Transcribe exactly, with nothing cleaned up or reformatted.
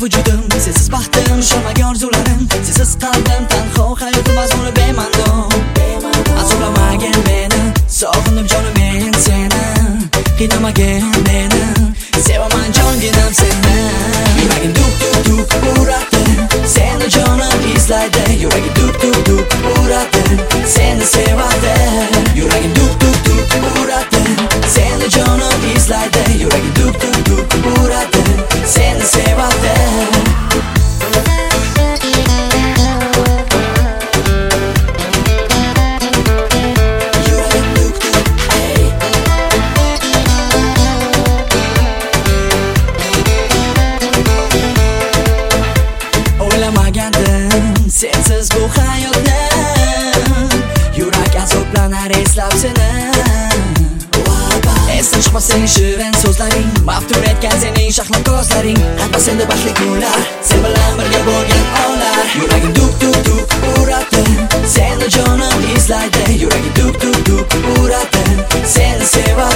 vujudim, sensiz baxtim, ishonmagan orzularim, sensiz qalbim tanho, hayotim mazmuni bema'no. Azoblamagin meni, sog'indim jonim men seni, qiynamagin meni, sevaman jonginam seni. Yuragim duk duk duk uradi, seni jonim izlaydi. Yuragim duk duk duk uradi, seni sevadi. Yuragim duk duk duk uradi, seni jonim izlaydi. Yuragim duk duk duk uradi, seni sevadi. Sensiz bu hayotni, yurak azoblanar eslab seni. Esdan chiqmas sening shirin so'zlaring, maftun etgan sening shahlo ko'zlaring. Hatto senda baxtli kunlar, sen bilan birga bo'lgan onlar. Yuragim duk duk duk uradi, seni jonim izlaydi. Yuragim duk duk duk uradi, seni sevadi.